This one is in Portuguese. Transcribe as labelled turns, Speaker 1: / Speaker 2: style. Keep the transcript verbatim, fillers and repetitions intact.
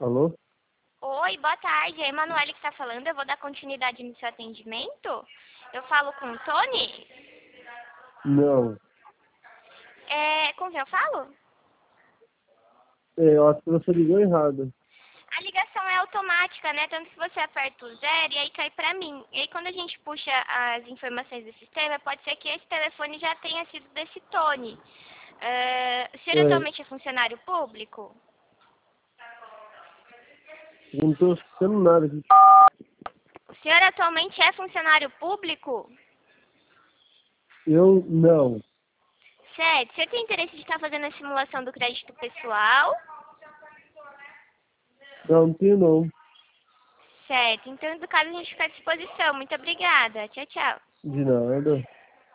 Speaker 1: Alô?
Speaker 2: Oi, boa tarde. É a Emanuele que está falando. Eu vou dar continuidade no seu atendimento. Eu falo com o Tony?
Speaker 1: Não.
Speaker 2: É, com quem eu falo?
Speaker 1: É, eu acho que você ligou errado.
Speaker 2: A ligação é automática, né? Tanto que você aperta o zero e aí cai pra mim. E aí quando a gente puxa as informações do sistema, pode ser que esse telefone já tenha sido desse Tony. É, o senhor
Speaker 1: É,
Speaker 2: atualmente é funcionário público?
Speaker 1: eu não tô escutando nada aqui.
Speaker 2: O senhor atualmente é funcionário público?
Speaker 1: Eu não.
Speaker 2: Certo. Você tem interesse de estar fazendo a simulação do crédito pessoal?
Speaker 1: Não, não tenho não.
Speaker 2: Certo. Então, no caso, a gente fica à disposição. Muito obrigada. Tchau, tchau.
Speaker 1: De nada.